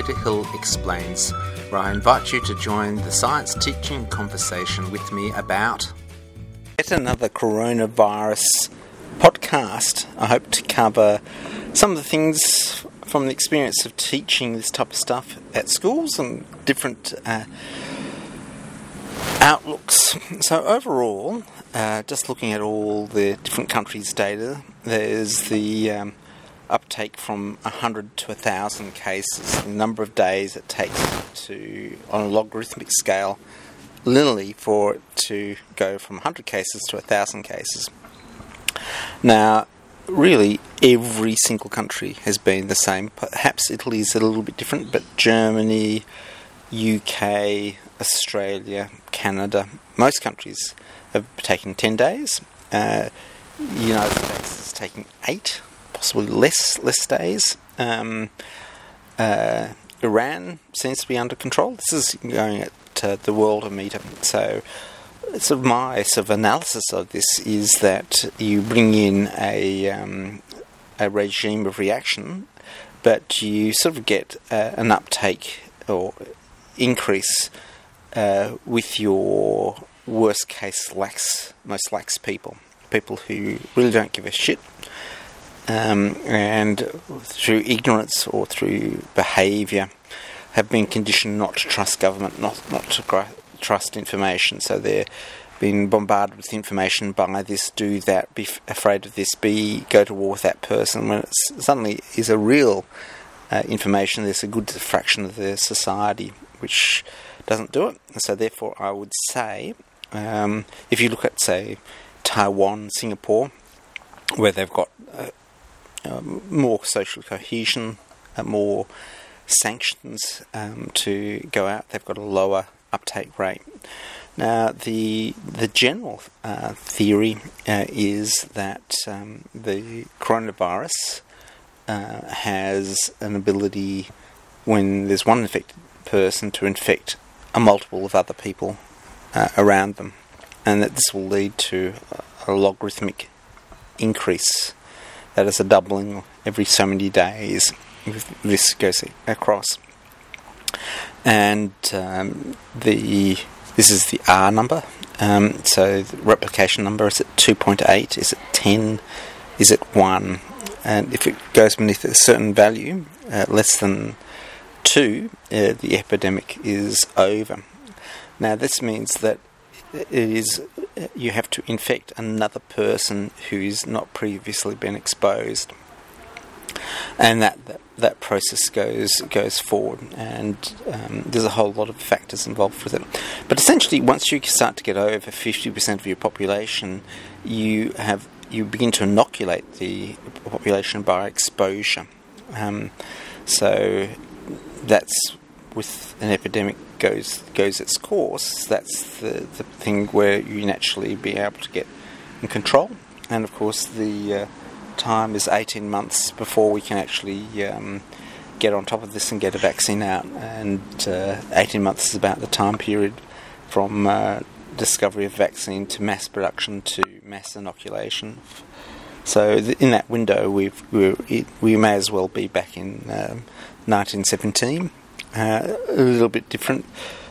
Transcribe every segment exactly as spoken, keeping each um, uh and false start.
Peter Hill Explains, where I invite you to join the science teaching conversation with me about yet another coronavirus podcast. I hope to cover some of the things from the experience of teaching this type of stuff at schools and different uh, outlooks. So overall, uh, just looking at all the different countries' data, there's the um, uptake from one hundred to one thousand cases, the number of days it takes to, on a logarithmic scale, linearly for it to go from one hundred cases to one thousand cases. Now, really, every single country has been the same. Perhaps Italy is a little bit different, but Germany, U K, Australia, Canada, most countries have taken ten days. Uh, the United States is taking eight, possibly less less days. Um, uh, Iran seems to be under control. This is going at uh, the Worldometer. So, sort of my sort of analysis of this is that you bring in a um, a regime of reaction, but you sort of get uh, an uptake or increase uh, with your worst case lax, most lax people, people who really don't give a shit. Um, and through ignorance or through behaviour have been conditioned not to trust government, not not to gr- trust information. So they're being bombarded with information, buy this, do that, be f- afraid of this, be go to war with that person. When it suddenly is a real uh, information, there's a good fraction of the society which doesn't do it. And so therefore I would say, um, if you look at, say, Taiwan, Singapore, where they've got uh, Um, more social cohesion, uh, more sanctions um, to go out. They've got a lower uptake rate. Now, the the general uh, theory uh, is that um, the coronavirus uh, has an ability, when there's one infected person, to infect a multiple of other people uh, around them, and that this will lead to a, a logarithmic increase. That is a doubling every so many days. This goes across, and um, the this is the R number. Um, so the replication number, is it two point eight? Is it ten? Is it one? And if it goes beneath a certain value, uh, less than two, uh, the epidemic is over. Now this means that it is you have to infect another person who's not previously been exposed, and that that, that process goes goes forward, and um, there's a whole lot of factors involved with it. But essentially, once you start to get over fifty percent of your population, you have you begin to inoculate the population by exposure. Um, so that's with an epidemic goes goes its course. That's the, the thing where you naturally be able to get in control. And of course the uh, time is eighteen months before we can actually um, get on top of this and get a vaccine out. And uh, eighteen months is about the time period from uh, discovery of vaccine to mass production to mass inoculation. So th- in that window we've, we're, it, we may as well be back in um, nineteen seventeen. Uh, a little bit different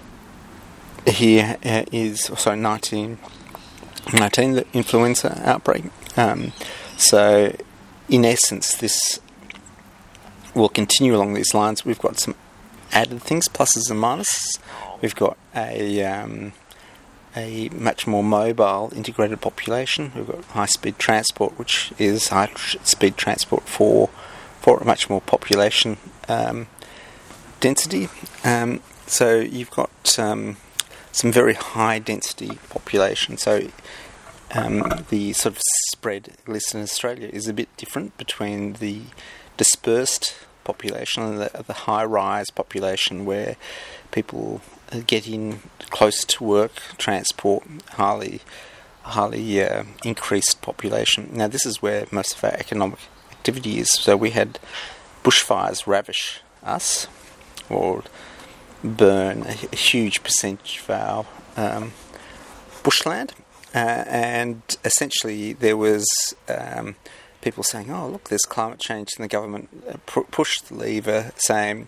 here uh, is also nineteen nineteen, the influenza outbreak. Um, so, in essence, this will continue along these lines. We've got some added things, pluses and minuses. We've got a um, a much more mobile, integrated population. We've got high-speed transport, which is high-speed transport for for a much more population Um, density. Um, so you've got um, some very high density population. So um, the sort of spread, at least in Australia, is a bit different between the dispersed population and the, the high rise population, where people get in close to work, transport, highly highly uh, increased population. Now this is where most of our economic activity is. So we had bushfires ravish us, or burn a, a huge percentage of our um, bushland, uh, and essentially there was um, people saying, oh look, there's climate change, and the government uh, pu- pushed the lever saying,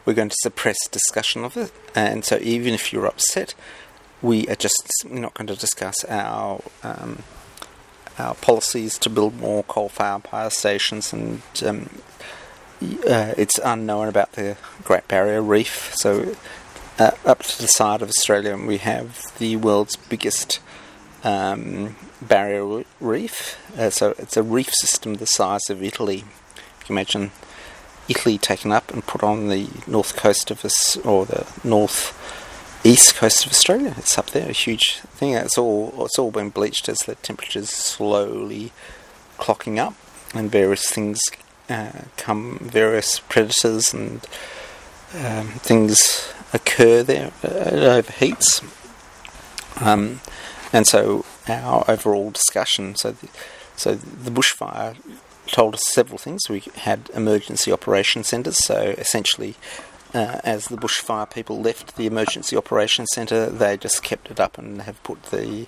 we're going to suppress discussion of it. And so even if you're upset, we are just not going to discuss our um, our policies to build more coal-fired power stations, and um, uh, it's unknown about the Great Barrier Reef. So uh, up to the side of Australia, we have the world's biggest um, barrier reef. Uh, so it's a reef system the size of Italy. You can imagine Italy taken up and put on the north coast of us, or the north east coast of Australia. It's up there, a huge thing. It's all it's all been bleached as the temperature's slowly clocking up, and various things uh, come, various predators and um, things occur there. It overheats, um, and so our overall discussion. So, the, so the bushfire told us several things. We had emergency operation centres, so essentially, uh, as the bushfire people left the emergency operation centre, they just kept it up and have put the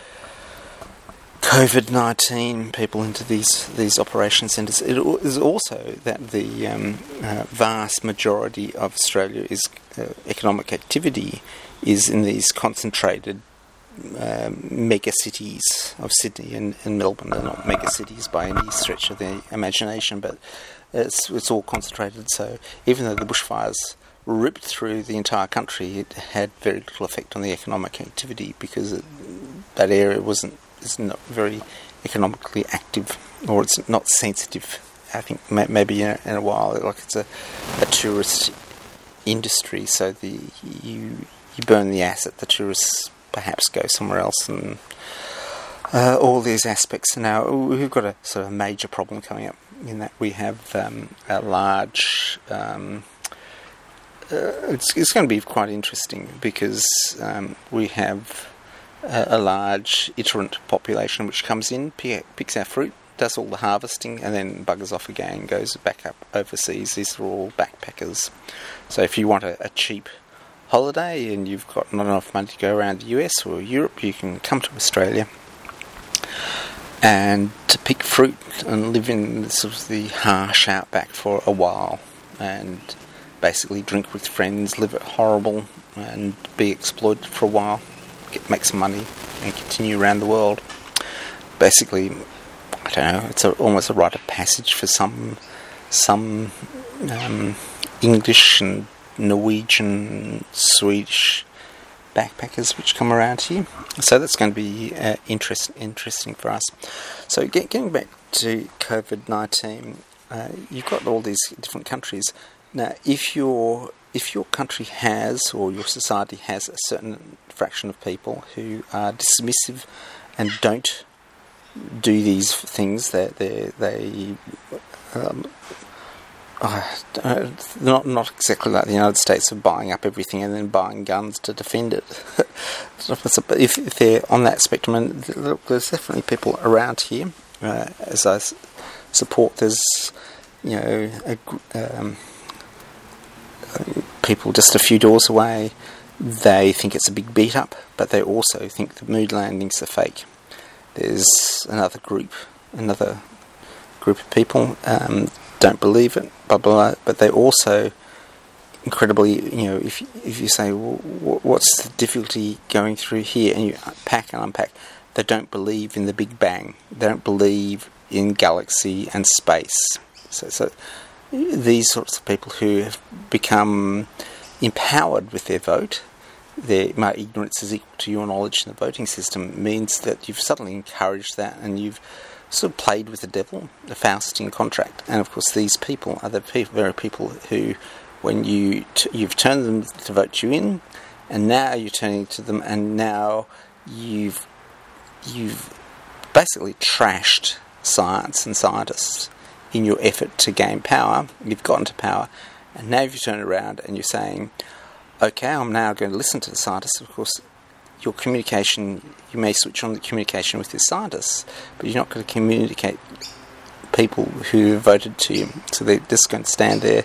COVID nineteen people into these these operation centres. It is also that the um, uh, vast majority of Australia is uh, economic activity is in these concentrated Um, mega cities of Sydney and, and Melbourne. Are not mega cities by any stretch of the imagination, but it's it's all concentrated. So even though the bushfires ripped through the entire country, it had very little effect on the economic activity because it, that area wasn't is not very economically active, or it's not sensitive. I think may, maybe in a, in a while, like it's a, a tourist industry. So the you you burn the asset, the tourists perhaps go somewhere else, and uh, all these aspects. Now we've got a sort of major problem coming up in that we have um, a large. Um, uh, it's, it's going to be quite interesting because um, we have a, a large iterant population which comes in, pick, picks our fruit, does all the harvesting, and then buggers off again, goes back up overseas. These are all backpackers. So if you want a, a cheap holiday and you've got not enough money to go around the U S or Europe, you can come to Australia and to pick fruit and live in sort of the harsh outback for a while, and basically drink with friends, live it horrible, and be exploited for a while, get make some money, and continue around the world. Basically, I don't know. It's a, almost a rite of passage for some some um, English and Norwegian, Swedish backpackers which come around here. So that's going to be uh, interest, interesting for us. So get, getting back to COVID nineteen, uh, you've got all these different countries. Now, if your if your country has, or your society has, a certain fraction of people who are dismissive and don't do these things, that they they um, Uh, not not exactly like the United States of buying up everything and then buying guns to defend it. But if, if they're on that spectrum, and look, there's definitely people around here, uh, as I s- support. There's you know a, um, people just a few doors away. They think it's a big beat up, but they also think the mood landings are fake. There's another group, another group of people. Um, don't believe it, blah, blah, blah, but they also incredibly, you know, if if you say, well, what's the difficulty going through here, and you unpack and unpack, they don't believe in the Big Bang, they don't believe in galaxy and space. So, so these sorts of people who have become empowered with their vote, their, my ignorance is equal to your knowledge in the voting system, means that you've suddenly encouraged that, and you've sort of played with the devil, the Faustian contract. And of course these people are the pe- very people who, when you t- you've turned them to vote you in, and now you're turning to them, and now you've you've basically trashed science and scientists in your effort to gain power. You've gotten to power, and now you've turned around and you're saying, okay, I'm now going to listen to the scientists. Of course, your communication, you may switch on the communication with your scientists, but you're not going to communicate people who voted to you. So they're just going to stand there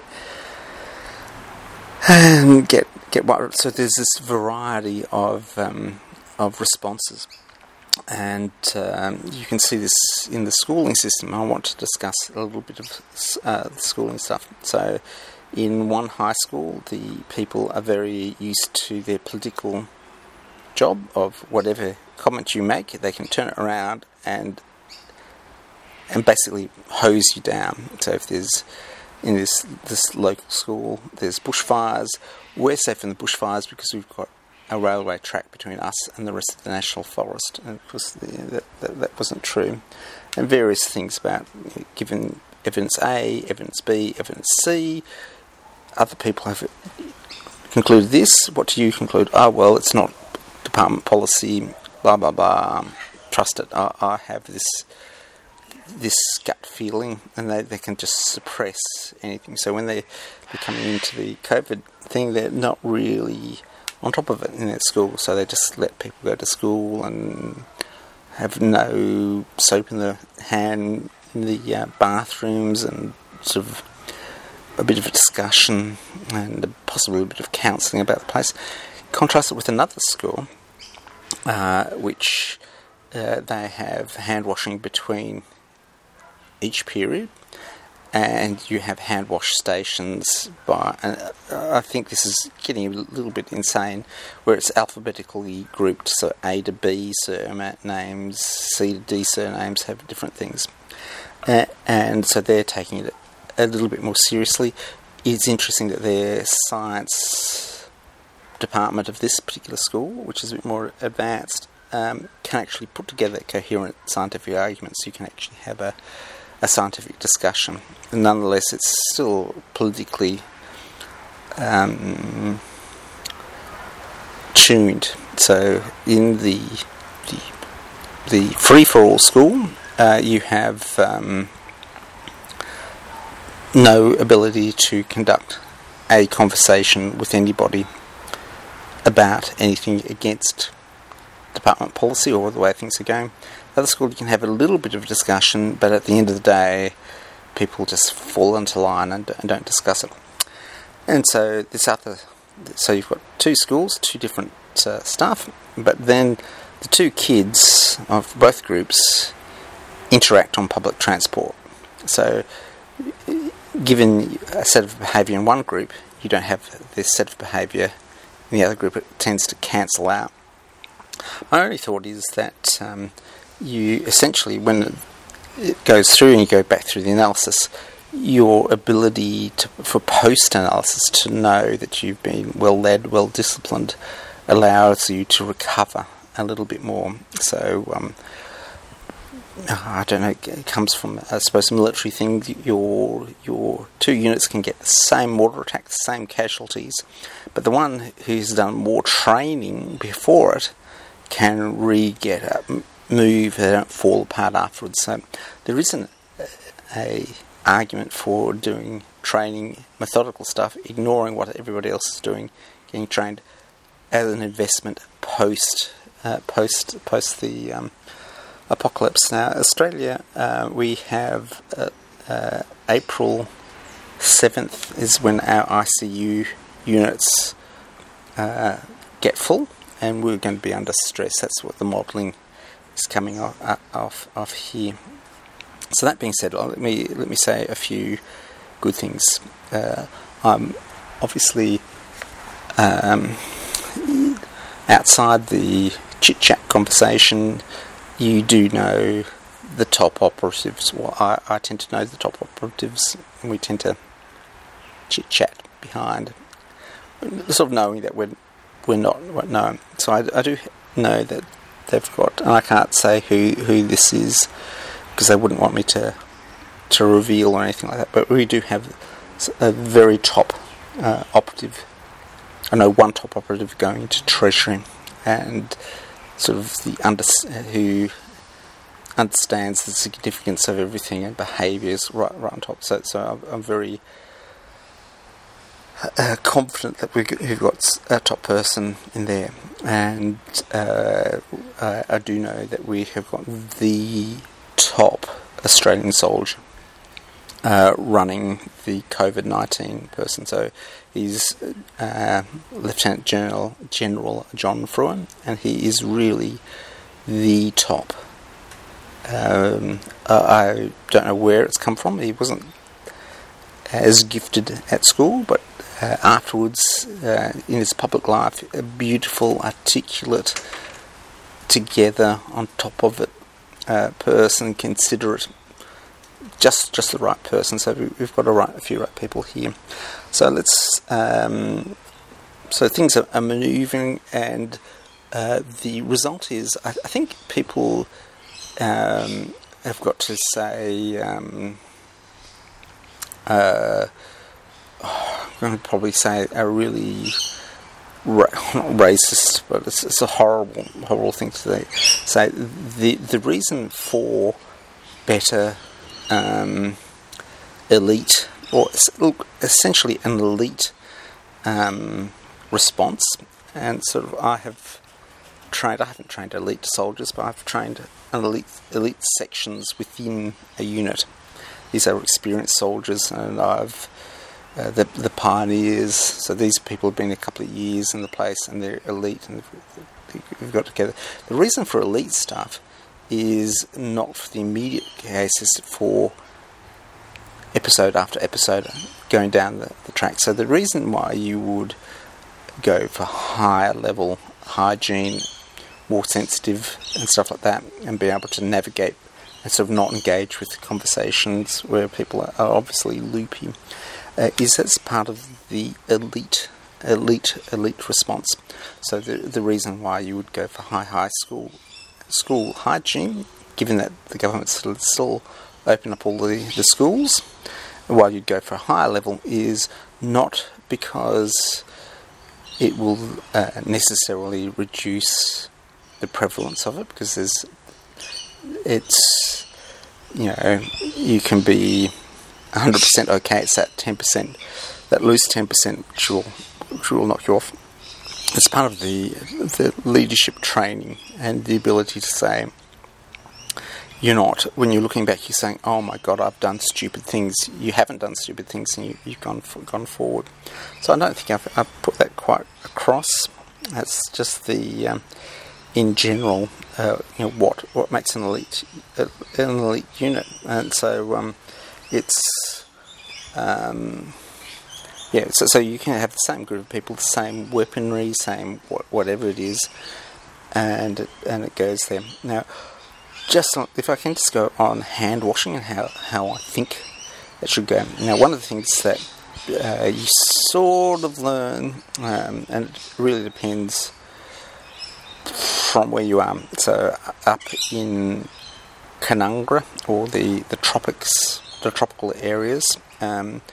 and get get what. So there's this variety of um, of responses, and um, you can see this in the schooling system. I want to discuss a little bit of uh, the schooling stuff. So In one high school, the people are very used to their political job of whatever comment you make, they can turn it around and and basically hose you down. So if there's, in this this local school, there's bushfires, we're safe from the bushfires because we've got a railway track between us and the rest of the national forest. And of course the, that, that, that wasn't true. And various things about, given evidence A, evidence B, evidence C, other people have concluded this. What do you conclude? Oh, well, it's not department policy, blah, blah, blah. Trust it. I, I have this this gut feeling, and they, they can just suppress anything. So when they're coming into the COVID thing, they're not really on top of it in their school. So they just let people go to school and have no soap in the hand in the uh, bathrooms, and sort of a bit of a discussion and possibly a bit of counselling about the place. Contrast it with another school, uh, which uh, they have hand washing between each period, and you have hand wash stations by, and I think this is getting a little bit insane, where it's alphabetically grouped, so A to B surnames, C to D surnames have different things, uh, and so they're taking it a little bit more seriously. It's interesting that their science department of this particular school, which is a bit more advanced, um, can actually put together coherent scientific arguments. You can actually have a a scientific discussion. And nonetheless, it's still politically um, tuned. So in the the, the free-for-all school, uh, you have um, no ability to conduct a conversation with anybody about anything against department policy or the way things are going. Other school, you can have a little bit of a discussion, but at the end of the day, people just fall into line and, and don't discuss it. And so this other, so you've got two schools, two different uh, staff, but then the two kids of both groups interact on public transport. So, given a set of behaviour in one group, you don't have this set of behaviour in the other group. It tends to cancel out. My only thought is that um, you essentially, when it goes through and you go back through the analysis, your ability to, for post-analysis to know that you've been well-led, well-disciplined, allows you to recover a little bit more. So, um, I don't know, it comes from, I suppose, a military thing. Your your two units can get the same mortar attack, the same casualties, but the one who's done more training before it can re-get up, move, they don't fall apart afterwards. So there isn't a, a argument for doing training, methodical stuff, ignoring what everybody else is doing, getting trained as an investment post uh, post post the um, apocalypse. Now, Australia, uh, we have uh, uh, April seventh is when our I C U units uh, get full, and we're going to be under stress. That's what the modelling is coming off, uh, off off here. So that being said, well, let me let me say a few good things. Uh, I'm obviously um, outside the chit-chat conversation. You do know the top operatives. Well, I, I tend to know the top operatives, and we tend to chit-chat behind, sort of knowing that we're we're not known. So I, I do know that they've got, and I can't say who, who this is because they wouldn't want me to to reveal or anything like that. But we do have a very top uh, operative. I know one top operative going into Treasury, and sort of the under who understands the significance of everything and behaviours right right on top. So so I'm, I'm very uh, confident that we've got, we've got a top person in there, and uh, I, I do know that we have got the top Australian soldier uh, running the COVID nineteen person. So he's uh, Lieutenant General General John Fruin, and he is really the top. Um, uh, I don't know where it's come from. He wasn't. as gifted at school, but uh, afterwards uh, in his public life, a beautiful, articulate, together, on top of it, uh, person, considerate, just just the right person. So we've got a, right, a few right people here. So let's. Um, so things are, are manoeuvring, and uh, the result is, I, I think people um, have got to say. Um, uh, I'm going to probably say a really ra- not racist, but it's, it's a horrible, horrible thing to say. Say the the reason for better um, elite, or essentially an elite um, response, and sort of I have trained. I haven't trained elite soldiers, but I've trained an elite elite sections within a unit. These are experienced soldiers, and I've uh, the the pioneers. So these people have been a couple of years in the place, and they're elite, and we've got together. The reason for elite stuff is not for the immediate cases, for episode after episode going down the, the track. So the reason why you would go for higher level hygiene, more sensitive and stuff like that, and be able to navigate and sort of not engage with conversations where people are, are obviously loopy, uh, is that's part of the elite, elite, elite response. So the the reason why you would go for high high school school hygiene, given that the government still still open up all the, the schools, while you'd go for a higher level, is not because it will uh, necessarily reduce the prevalence of it, because there's it's, you know, you can be one hundred percent okay, it's that ten percent, that loose ten percent which will, which will knock you off. It's part of the the leadership training, and the ability to say, you're not, when you're looking back, you're saying, oh my God, I've done stupid things. You haven't done stupid things, and you, you've gone for, gone forward. So I don't think I've, I've put that quite across. That's just the, um, in general, uh, you know, what what makes an elite uh, an elite unit. And so um, it's, um, yeah, so, so you can have the same group of people, the same weaponry, same wh- whatever it is, and it, and it goes there. Now, just if I can just go on hand washing and how, how I think it should go. Now, one of the things that uh, you sort of learn, um, and it really depends from where you are. So up in Canungra, or the, the tropics, the tropical areas, um,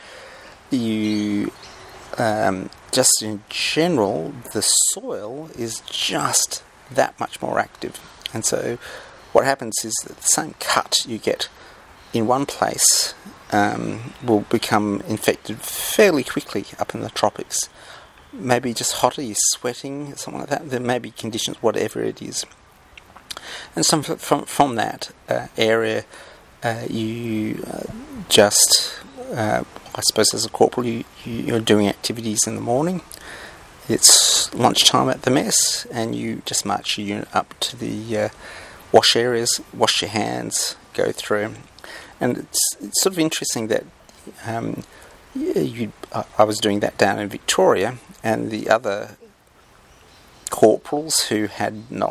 you um, just in general, the soil is just that much more active, and so what happens is that the same cut you get in one place um, will become infected fairly quickly up in the tropics. Maybe just hotter, you're sweating, something like that. There may be conditions, whatever it is. And some from from that uh, area, uh, you uh, just, uh, I suppose as a corporal, you, you're doing activities in the morning. It's lunchtime at the mess, and you just march your unit up to the uh, wash areas, wash your hands, go through. And it's, it's sort of interesting that um, you, I was doing that down in Victoria, and the other corporals who had not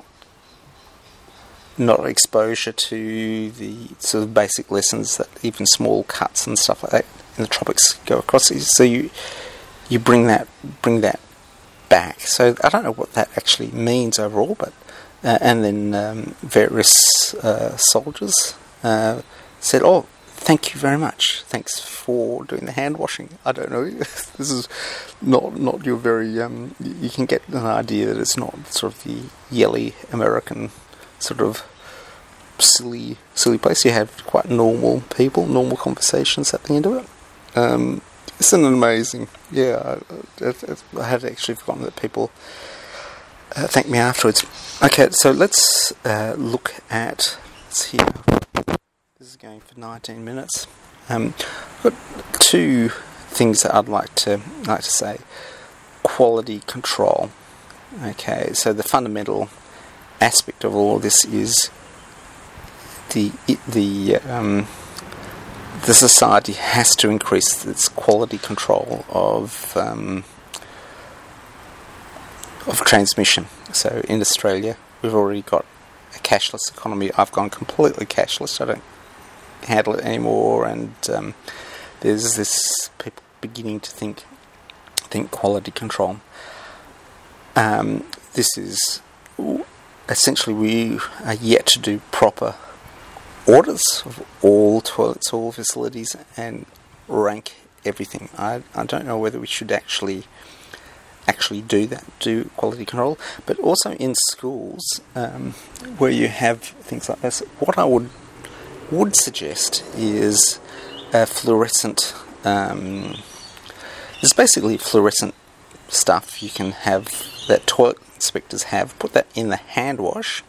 not exposure to the sort of basic lessons that even small cuts and stuff like that in the tropics go across. So you you bring that bring that back. So I don't know what that actually means overall, but uh, and then um, various uh, soldiers uh, said, "Oh, thank you very much. Thanks for doing the hand washing." I don't know. This is not not your very. Um, you can get an idea that it's not sort of the yelly American sort of silly silly place. You have quite normal people, normal conversations at the end of it. Um, it's an amazing. Yeah, I, I, I had actually forgotten that people uh, thanked me afterwards. Okay, so let's uh, look at. Let's see. This is going for nineteen minutes. Um, I've got two things that I'd like to like to say. Quality control. Okay, so the fundamental aspect of all of this is the the um, the society has to increase its quality control of um, of transmission. So in Australia, we've already got a cashless economy. I've gone completely cashless. I don't handle it anymore, and um, there's this people beginning to think think quality control. Um, this is essentially, we are yet to do proper audits of all toilets, all facilities, and rank everything. I I don't know whether we should actually actually do that, do quality control, but also in schools um, where you have things like this. What I would would suggest is a fluorescent. Um, it's basically fluorescent stuff you can have that toilet inspectors have. Put that in the hand wash,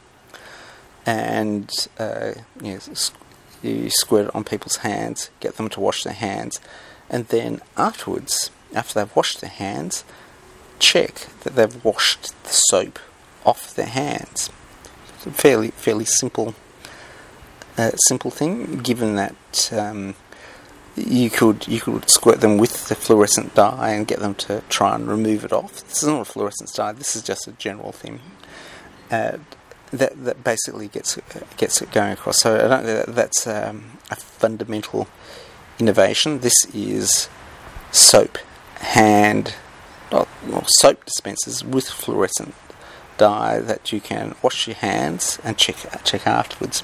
and uh, you know, you squirt it on people's hands, get them to wash their hands, and then afterwards, after they've washed their hands, check that they've washed the soap off their hands. It's a fairly fairly simple uh, simple thing, given that um, you could you could squirt them with the fluorescent dye and get them to try and remove it off. This is not a fluorescent dye. This is just a general thing uh, that that basically gets gets it going across. So I don't think that that's um, a fundamental innovation. This is soap hand. Well, soap dispensers with fluorescent dye that you can wash your hands and check check afterwards.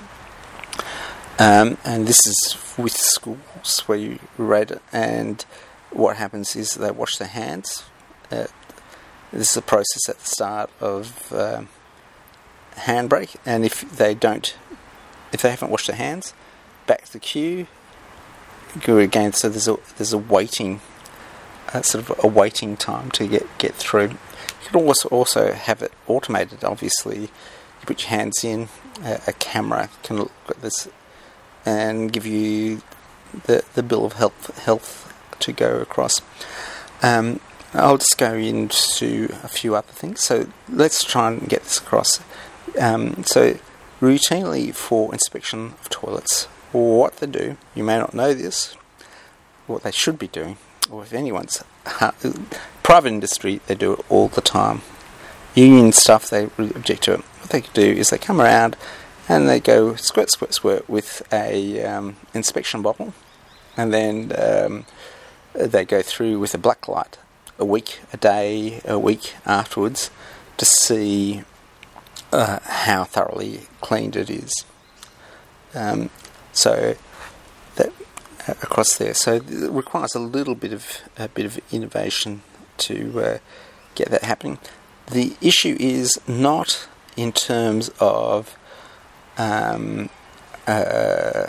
Um, and this is with schools where you rate it, and what happens is they wash their hands. Uh, this is a process at the start of um, handbrake, and if they don't, if they haven't washed their hands, back to the queue, go again. So there's a there's a waiting. Uh, sort of a waiting time to get, get through. You can also also have it automated. Obviously, you put your hands in, a, a camera can look at this and give you the the bill of health health to go across. Um, I'll just go into a few other things. So let's try and get this across. Um, so routinely for inspection of toilets, what they do, you may not know this, what they should be doing, or if anyone's uh, private industry, they do it all the time. Union stuff, they really object to it. What they do is they come around and they go squirt, squirt, squirt with a um, inspection bottle, and then um, they go through with a black light a week, a day, a week afterwards to see uh, how thoroughly cleaned it is. Um, so that. Across there, so it requires a little bit of a bit of innovation to uh, get that happening. The issue is not in terms of um, uh,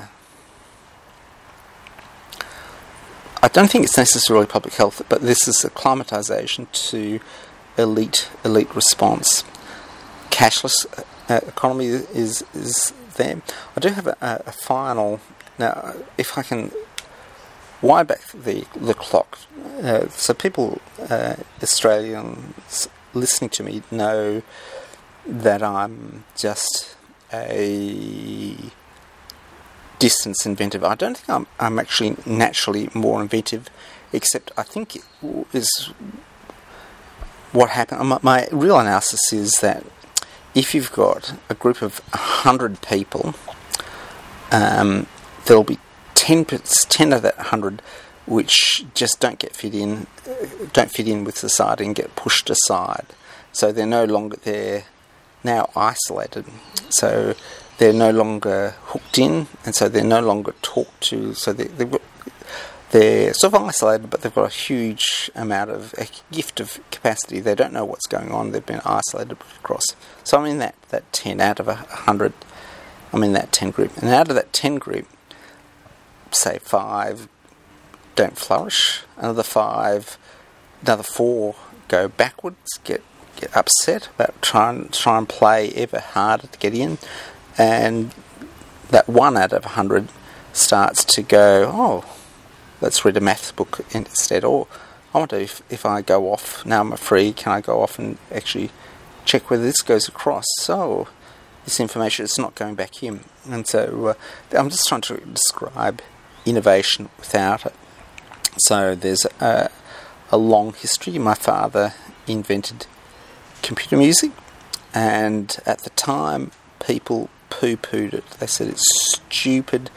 I don't think it's necessarily public health, but this is acclimatisation to elite elite response. Cashless uh, economy is is there. I do have a, a final. Now, if I can wind back the the clock, uh, so people, uh, Australians listening to me, know that I'm just a distance inventive. I don't think I'm I'm actually naturally more inventive, except I think it is what happened. My, my real analysis is that if you've got a group of a hundred people, um, there'll be ten, ten of that hundred which just don't get fit in, don't fit in with society and get pushed aside. So they're no longer, they're now isolated. So they're no longer hooked in, and so they're no longer talked to. So they, they've got, they're sort of isolated, but they've got a huge amount of, a gift of capacity. They don't know what's going on. They've been isolated across. So I'm in that, that ten out of a hundred. I'm in that ten group. And out of that ten group, say five don't flourish, another five, another four go backwards, get get upset about trying try and play ever harder to get in, and that one out of a hundred starts to go, oh, let's read a maths book instead, or I wonder if if I go off now I'm free, can I go off and actually check whether this goes across? So this information is not going back in, and so uh, I'm just trying to describe innovation without it. So there's a, a long history. My father invented computer music, and at the time people poo-pooed it. They said it's stupid,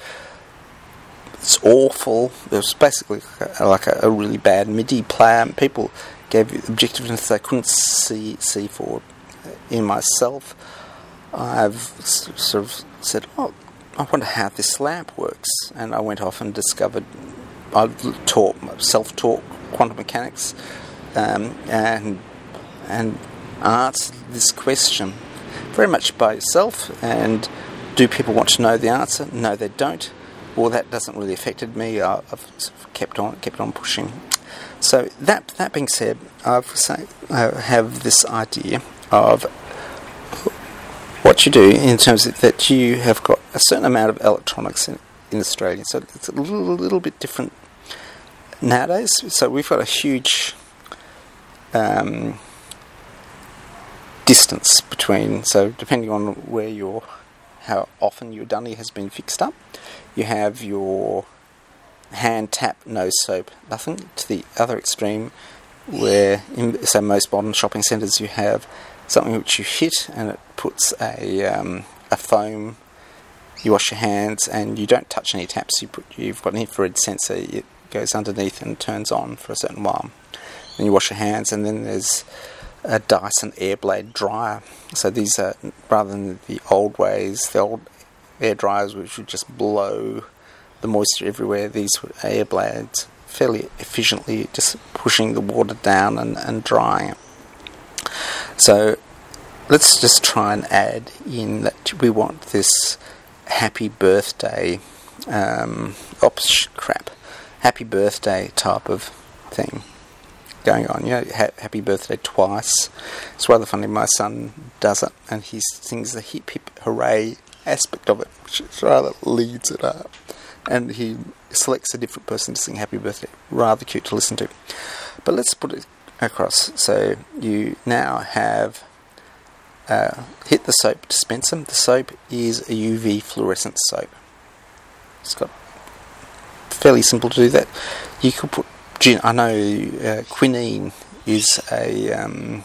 it's awful. It was basically like a, a really bad MIDI player. People gave objectiveness they couldn't see see forward. In myself, I've sort of said, oh, I wonder how this lamp works, and I went off and discovered, I taught self-taught quantum mechanics, um, and and answered this question very much by yourself. And do people want to know the answer? No, they don't. Well, that doesn't really affected me. I, I've sort of kept on kept on pushing. So that that being said, I've say, I have this idea of what you do in terms of that you have got a certain amount of electronics in, in Australia. So it's a little, little bit different nowadays. So we've got a huge um, distance between, so depending on where you're, how often your dunny has been fixed up, you have your hand tap, no soap, nothing, to the other extreme where, in so most modern shopping centres, you have something which you hit and it puts a um, a foam. You wash your hands and you don't touch any taps. You put you've got an infrared sensor. It goes underneath and turns on for a certain while. Then you wash your hands, and then there's a Dyson Airblade dryer. So these are, rather than the old ways, the old air dryers which would just blow the moisture everywhere. These were air blades, fairly efficiently just pushing the water down and, and drying it. So let's just try and add in that we want this happy birthday, um, oops, crap, happy birthday type of thing going on. You know, ha- happy birthday twice. It's rather funny. My son does it, and he sings the hip hip hooray aspect of it, which rather leads it up. And he selects a different person to sing happy birthday. Rather cute to listen to. But let's put it across. So you now have uh, hit the soap dispenser. The soap is a U V fluorescent soap. It's got fairly simple to do that. You could put gin. I know uh, quinine is a um,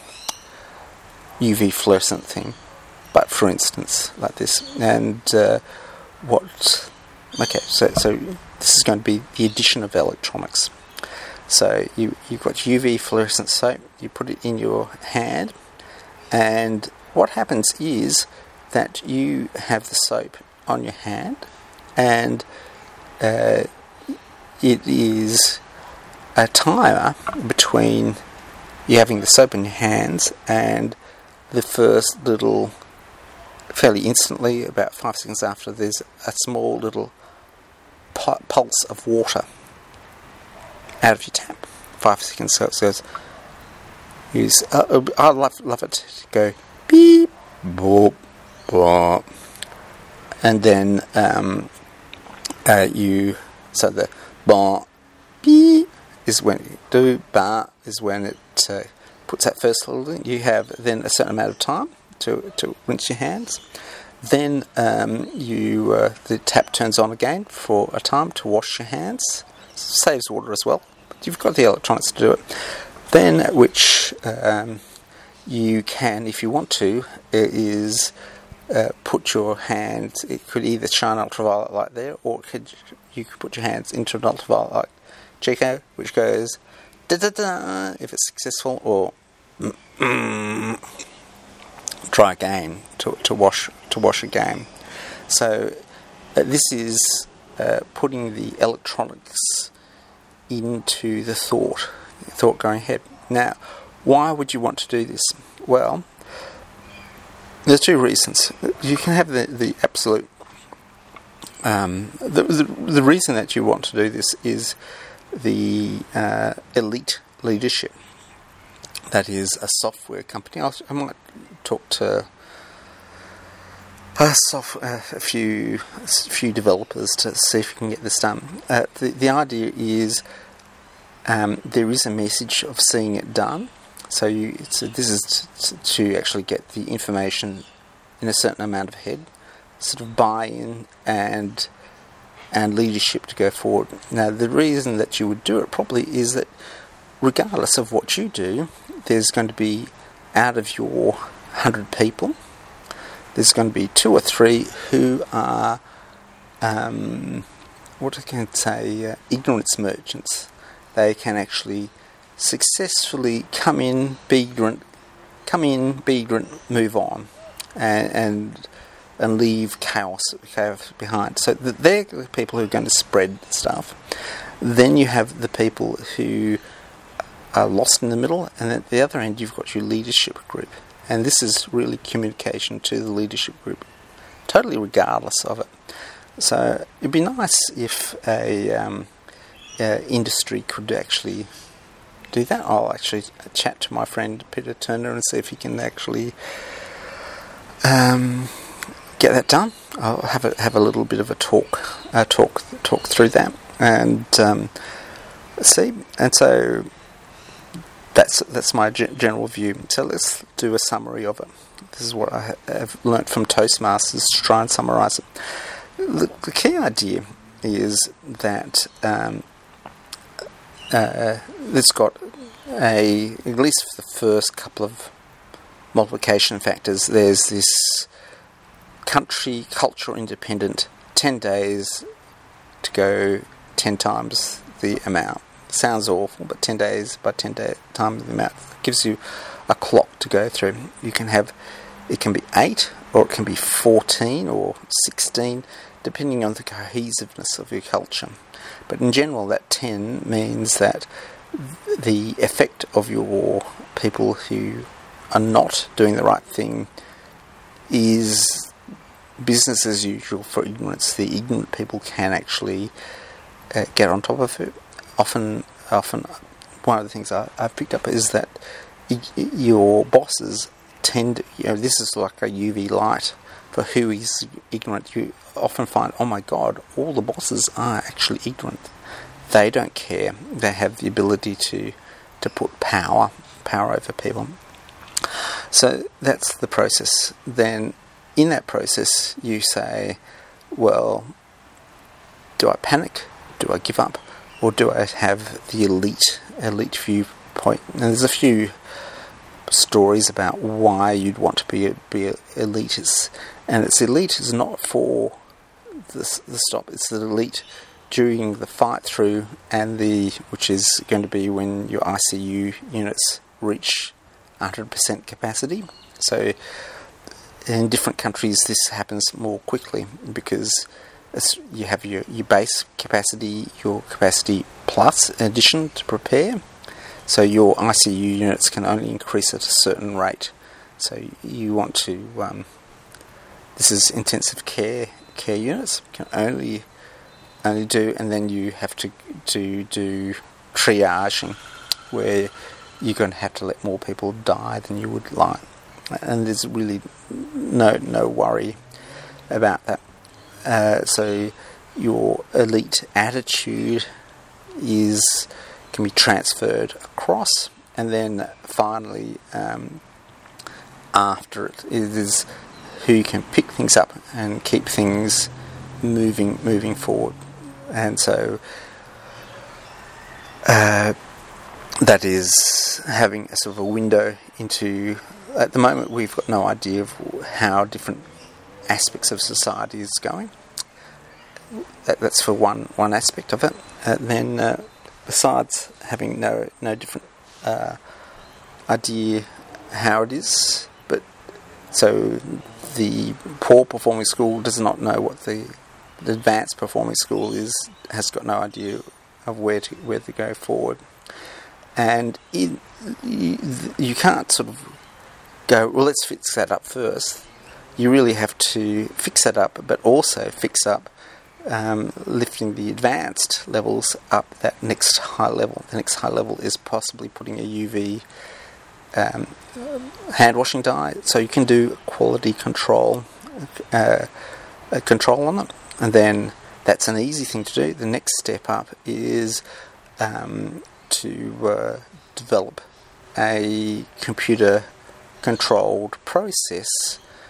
U V fluorescent thing, but for instance, like this. And uh, what? Okay, so so this is going to be the addition of electronics. So you, you've got U V fluorescent soap, you put it in your hand, and what happens is that you have the soap on your hand, and uh, it is a timer between you having the soap in your hands and the first little, fairly instantly, about five seconds after, there's a small little pulse of water out of your tap. Five seconds, so it goes. Use. Uh, I love love it to go beep, boop, boop, and then um, uh, you. So the ba, beep is when you do, ba is when it uh, puts that first little thing. You have then a certain amount of time to to rinse your hands. Then um, you uh, the tap turns on again for a time to wash your hands. Saves water as well. But you've got the electronics to do it. Then, which um, you can, if you want to, is uh, put your hands. It could either shine ultraviolet light there, or it could, you could put your hands into an ultraviolet light Chico, which goes da da da if it's successful, or mm, mm, try again to to wash to wash again. So uh, this is uh, putting the electronics into the thought thought going ahead. Now, why would you want to do this? Well, there's two reasons. You can have the the absolute um, the, the the reason that you want to do this is the uh, elite leadership. That is a software company. I'll, I might talk to a, soft, uh, a few a few developers to see if we can get this done. Uh, the the idea is um, there is a message of seeing it done. So you, so this is to, to actually get the information in a certain amount of head, sort of buy-in and and leadership to go forward. Now, the reason that you would do it probably is that regardless of what you do, there's going to be, out of your one hundred people, there's going to be two or three who are, um, what I can say, uh, ignorance merchants. They can actually successfully come in, be ignorant, come in, be ignorant, move on, and and, and leave chaos, chaos behind. So they're the people who are going to spread stuff. Then you have the people who are lost in the middle, and at the other end you've got your leadership group. And this is really communication to the leadership group, totally regardless of it. So it'd be nice if a um, uh, industry could actually do that. I'll actually chat to my friend Peter Turner and see if he can actually um, get that done. I'll have a have a little bit of a talk, uh, talk, talk through that, and um, see. And so that's that's my g- general view. So let's do a summary of it. This is what I ha- have learnt from Toastmasters to try and summarise it. The, the key idea is that um, uh, it's got a, at least for the first couple of multiplication factors, there's this country, cultural independent, ten days to go ten times the amount. Sounds awful, but ten days by ten day, times the amount gives you a clock to go through. You can have, it can be eight, or it can be fourteen or sixteen, depending on the cohesiveness of your culture. But in general, that ten means that the effect of your people who are not doing the right thing is business as usual for ignorance. The ignorant people can actually uh, get on top of it. Often, often, one of the things I, I've picked up is that y- your bosses tend, you know, this is like a U V light for who is ignorant. You often find, oh my God, all the bosses are actually ignorant. They don't care. They have the ability to to put power power over people. So that's the process. Then in that process you say, well, do I panic? Do I give up? Or do I have the elite elite viewpoint? And there's a few stories about why you'd want to be a, be a elitist. And it's elite is not for the, the stop. It's the elite during the fight through, and the which is going to be when your I C U units reach one hundred percent capacity. So in different countries this happens more quickly because it's, you have your, your base capacity, your capacity plus in addition to prepare. So your I C U units can only increase at a certain rate. So you want to, um, this is intensive care care units, can only only do, and then you have to to do triaging, where you're going to have to let more people die than you would like, and there's really no no worry about that. Uh, so your elite attitude is can be transferred across, and then finally um, after it is who can pick things up and keep things moving moving forward. And so uh, that is having a sort of a window into, at the moment we've got no idea of how different aspects of society is going. That, that's for one one aspect of it. And then uh, besides having no no different uh, idea how it is, but so the poor performing school does not know what the, the advanced performing school is, has got no idea of where to where to go forward, and it, you, you can't sort of go, well, let's fix that up first. You really have to fix that up, but also fix up um, lifting the advanced levels up that next high level. The next high level is possibly putting a U V um, hand washing dye, so you can do quality control uh, control on it, and then that's an easy thing to do. The next step up is um, to uh, develop a computer controlled process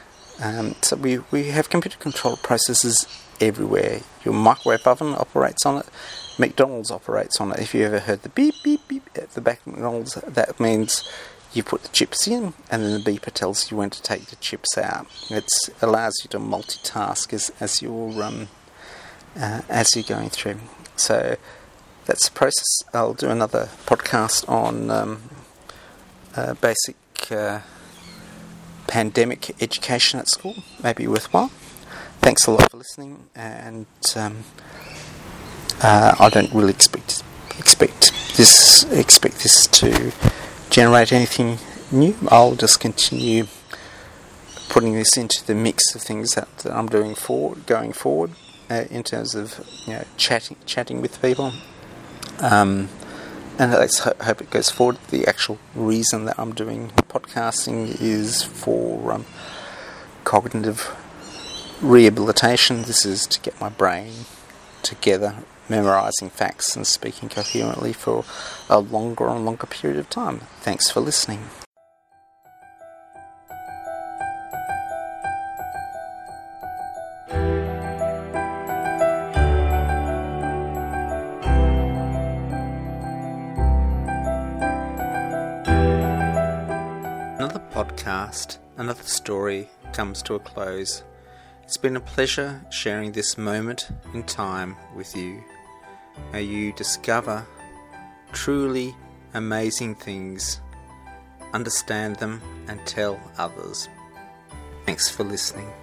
Um, so we, we have computer controlled processes everywhere. Your microwave oven operates on it. McDonald's operates on it. If you ever heard the beep, beep, beep at the back of McDonald's, that means you put the chips in and then the beeper tells you when to take the chips out. It allows you to multitask as, as, you're, um, uh, as you're going through. So that's the process. I'll do another podcast on um, uh, basic uh, pandemic education at school. Maybe worthwhile. Thanks a lot for listening, and um, uh, I don't really expect expect this expect this to generate anything new. I'll just continue putting this into the mix of things that, that I'm doing for going forward uh, in terms of you know chatting chatting with people. Um, and let's ho- hope it goes forward. The actual reason that I'm doing podcasting is for um, cognitive rehabilitation. This is to get my brain together, memorising facts and speaking coherently for a longer and longer period of time. Thanks for listening. Another podcast, another story comes to a close. It's been a pleasure sharing this moment in time with you. May you discover truly amazing things, understand them, and tell others. Thanks for listening.